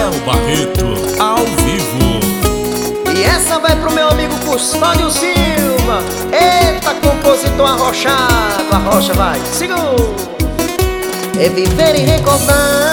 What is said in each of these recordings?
Léo Barreto, ao vivo. E essa vai pro meu amigo Custódio Silva. Eita, compositor arrochado, arrocha vai, segura. É viver e recordar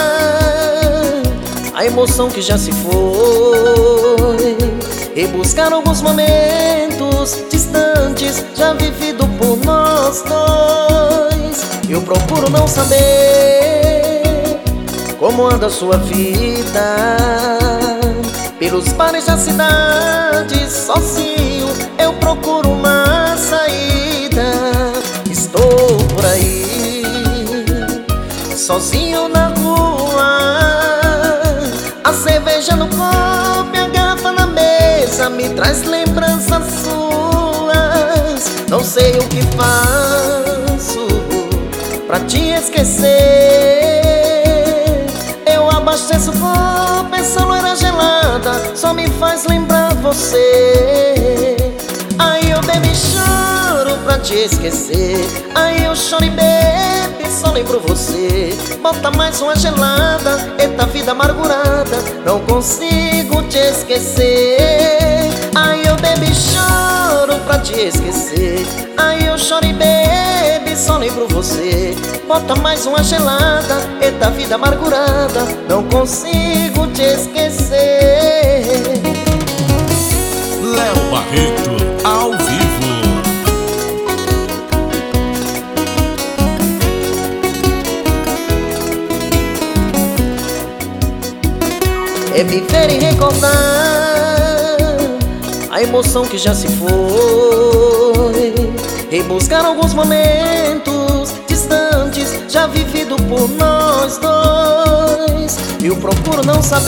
a emoção que já se foi, e buscar alguns momentos distantes já vivido por nós dois. Eu procuro não saber como anda a sua vida pelos bares da cidade, sozinho eu procuro uma saída. Estou por aí, sozinho na rua, a cerveja no copo e a garrafa na mesa me traz lembranças suas. Não sei o que faço pra te esquecer. Eu abasteço o copo, essa loira gelada só me faz lembrar você. Aí eu bebo e choro pra te esquecer. Aí eu choro e bebo e só lembro você. Bota mais uma gelada, eita vida amargurada, não consigo te esquecer. Aí eu bebo e choro pra te esquecer. Aí eu choro e bebo e só lembro você. Bota mais uma gelada, eita vida amargurada, não consigo te esquecer. Léo Barreto, ao vivo. É viver e recordar a emoção que já se foi, e buscar alguns momentos distantes já vivido por nós dois. Eu procuro não saber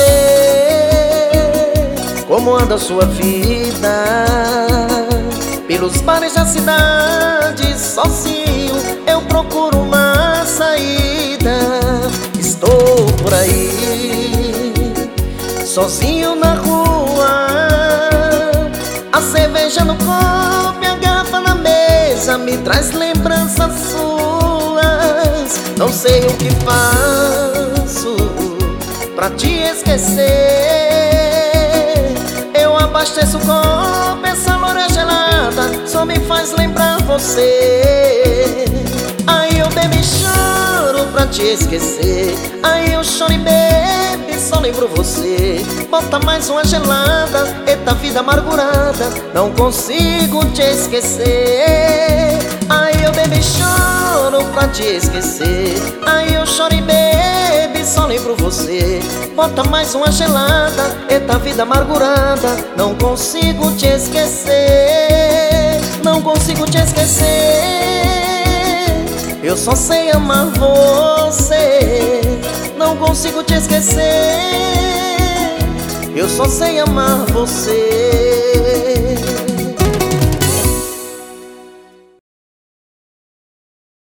como anda a sua vida pelos bares da cidade, sozinho eu procuro uma saída. Estou por aí, sozinho na rua, a cerveja no copo e a garrafa na mesa me traz lembranças suas. Não sei o que faço pra te esquecer. Eu abasteço o copo, essa loira gelada só me faz lembrar você. Aí eu bebo e choro pra te esquecer. Aí eu choro e bebo e só lembro você. Bota mais uma gelada, eita vida amargurada, não consigo te esquecer. Aí eu bebo e choro pra te esquecer. Aí eu choro e bebo e só lembro você. Bota mais uma gelada, eita vida amargurada, não consigo te esquecer. Não consigo te esquecer. Eu só sei amar você, não consigo te esquecer. Eu só sei amar você.